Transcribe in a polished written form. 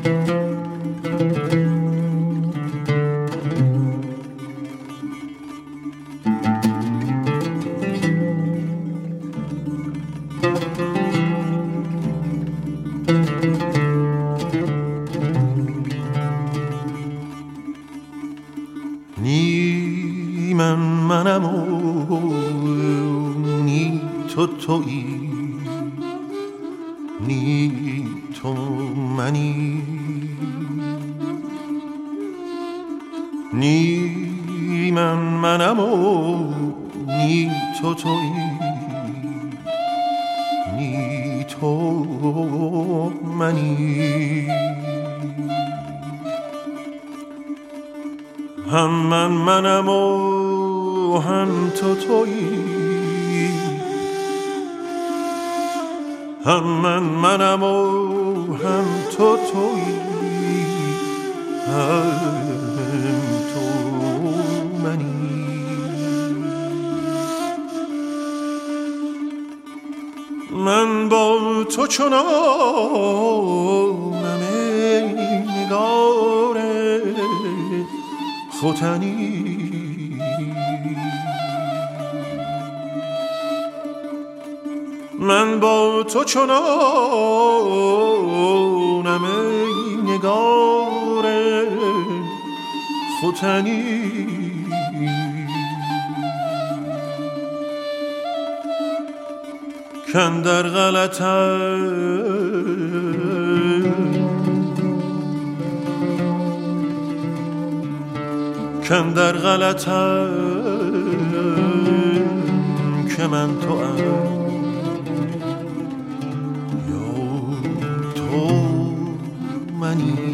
نی منم و نی تویی، نی تو منی. نی منم و نی تویی، نی تو منی. هم منم و هم تویی، هم منم و هم تویی، هم تو منی. من با تو چنانم ای نگار ختنی. من با تو چنانم ای نگار ختنی. کاندر غلطم که من توام یا تو منی.